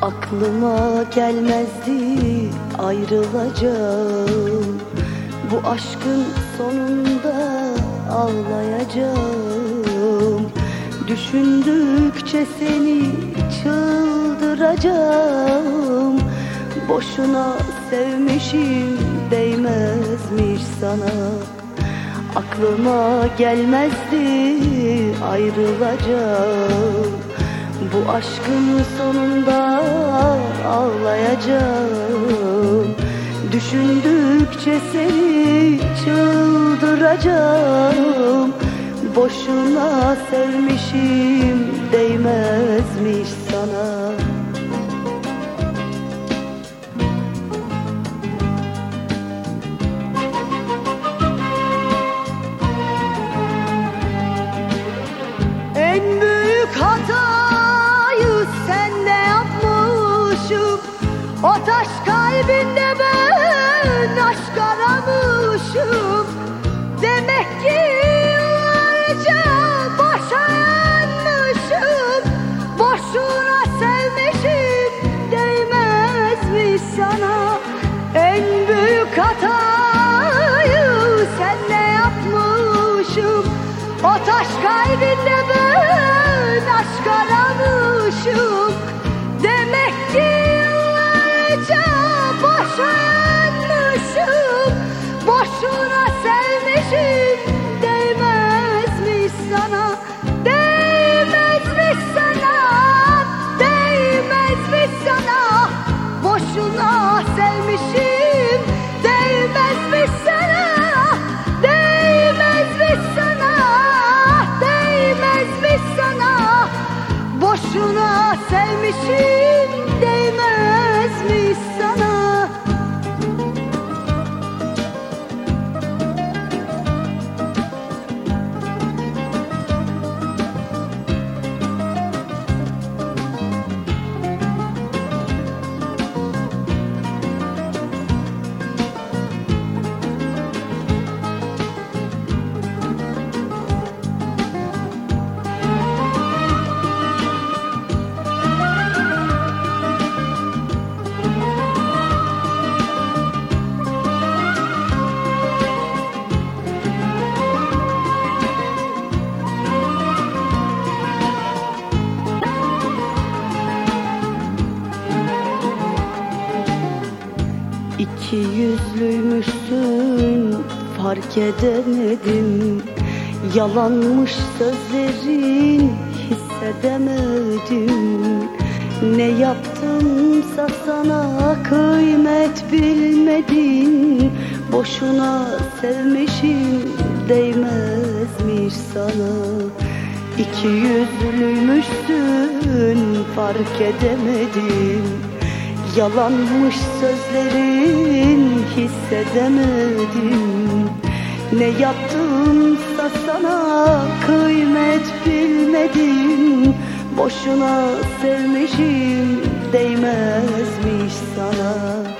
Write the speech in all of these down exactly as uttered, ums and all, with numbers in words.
Aklıma gelmezdi ayrılacağım, bu aşkın sonunda ağlayacağım. Düşündükçe seni çıldıracağım. Boşuna sevmişim, değmezmiş sana. Aklıma gelmezdi ayrılacağım, bu aşkın sonunda ağlayacağım. Düşündükçe seni çıldıracağım. Boşuna sevmişim, değmezmiş sana. En büyük hatayı sende yapmışım. O taş kalbinde ben aşk aramışım. Demek ki yıllarca boşa yanmışım. Boşuna sevmişim, değmezmiş sana. En büyük hatayı sende yapmışım. O taş kalbinde ben aşk aramışım. Demek ki yıllarca boşa yanmışım. Boşuna sevmişim, değmezmiş sana. Değmezmiş sana, değmezmiş sana. Boşuna sevmişim, değmezmiş sana. Değmezmiş sana, değmezmiş sana. Boşuna sevmişim, değmezmiş sana. İki yüzlüymüşsün, fark edemedim. Yalanmış sözlerin, hissedemedim. Ne yaptımsa sana kıymet bilmedin. Boşuna sevmişim, değmezmiş sana. İki yüzlüymüşsün, fark edemedim. Yalanmış sözlerin, hissedemedim. Ne yaptımsa sana kıymet bilmedin. Boşuna sevmişim, değmezmiş sana.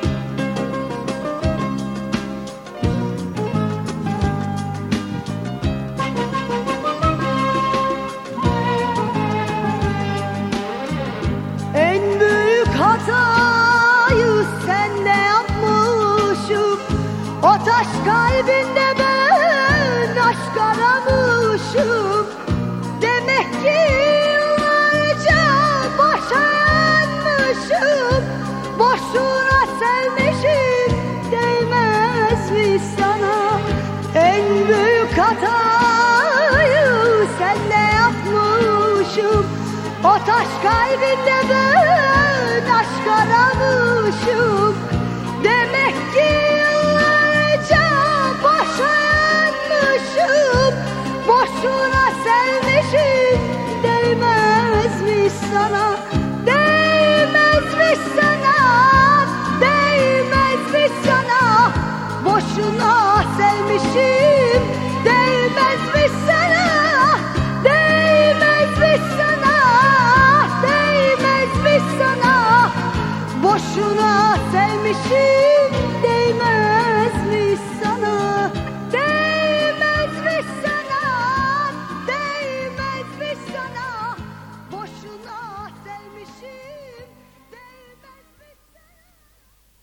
En büyük hatayı sende yapmışım. O taş kalbinde ben aşk aramışım. Demek ki yıllarca boşa yanmışım. Boşuna sevmişim, değmezmiş sana. En büyük hatayı sende yapmışım. O taş kalbinde ben aşk aramışım. Demek ki yıllarca boşa yanmışım. Boşuna sevmişim, değmezmiş sana. Değmezmiş sana, değmezmiş sana. Boşuna sevmişim.